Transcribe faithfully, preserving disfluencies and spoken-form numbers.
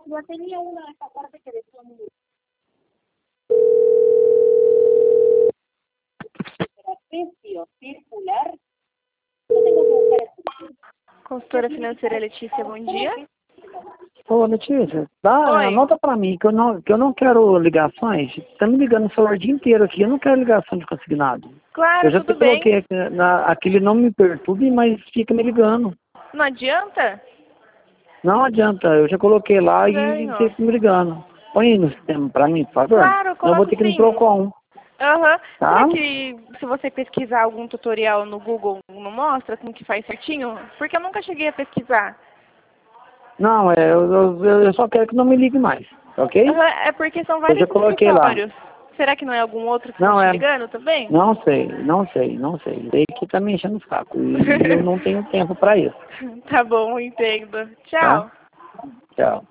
ya tenía una de esta parte que decía muy... Trapecio circular. Eu tenho que buscar esse... Consultora financeira Letícia, bom dia. Ô, Letícia, dá, Oi. anota pra mim que eu, não, que eu não quero ligações. Tá me ligando no celular o dia inteiro aqui, eu não quero ligação de consignado. Claro, Eu já tudo coloquei bem. aqui na, aquele não me perturbe, mas fica me ligando. Não adianta? Não adianta, eu já coloquei lá Estranho. e você fica me ligando. Põe aí no sistema pra mim, por favor. Claro, eu Senão eu vou coloco ter que ir no sim. Procon. Aham. Tá? Será que se você pesquisar algum tutorial no Google não mostra como que faz certinho? Porque eu nunca cheguei a pesquisar. Não, é, eu, eu, eu só quero que não me ligue mais, ok? Aham, é porque são Eu vários já coloquei lá. escritórios. Será que não é algum outro que Não, está te é. ligando também? Não sei, não sei, não sei. Sei que tá me enchendo o saco e eu não tenho tempo pra isso, Tá bom, entendo. tá? Tchau. Tchau.